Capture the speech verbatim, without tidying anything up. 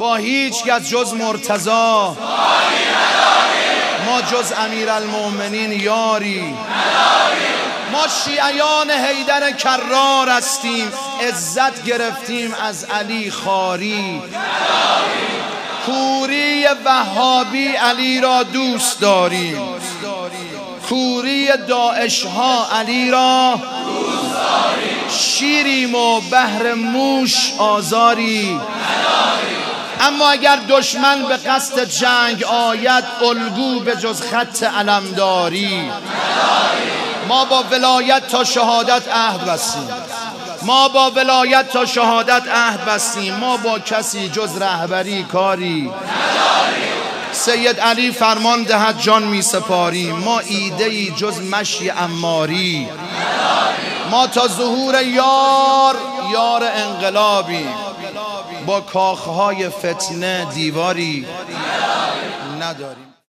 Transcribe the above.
با هیچ کس جز مرتضی ما جز امیرالمؤمنین یاری. ما شیعیان حیدر کرار هستیم، عزت گرفتیم از علی خواری. کوری وهابی علی را دوست داریم، کوری داعش ها علی را دوست داریم. شیریم و بهر موش آزاری، اما اگر دشمن به قصد جنگ آید الگو به جز خط علمداری. ما با ولایت تا شهادت عهد بستیم، ما با ولایت تا شهادت عهد بستیم. ما با کسی جز رهبری کاری. سید علی فرمان دهد جان می سپاریم، ما ایده ای جز مشی عماری. ما تا ظهور یار یار انقلابی، با کاخهای فتنه دیواری نداریم.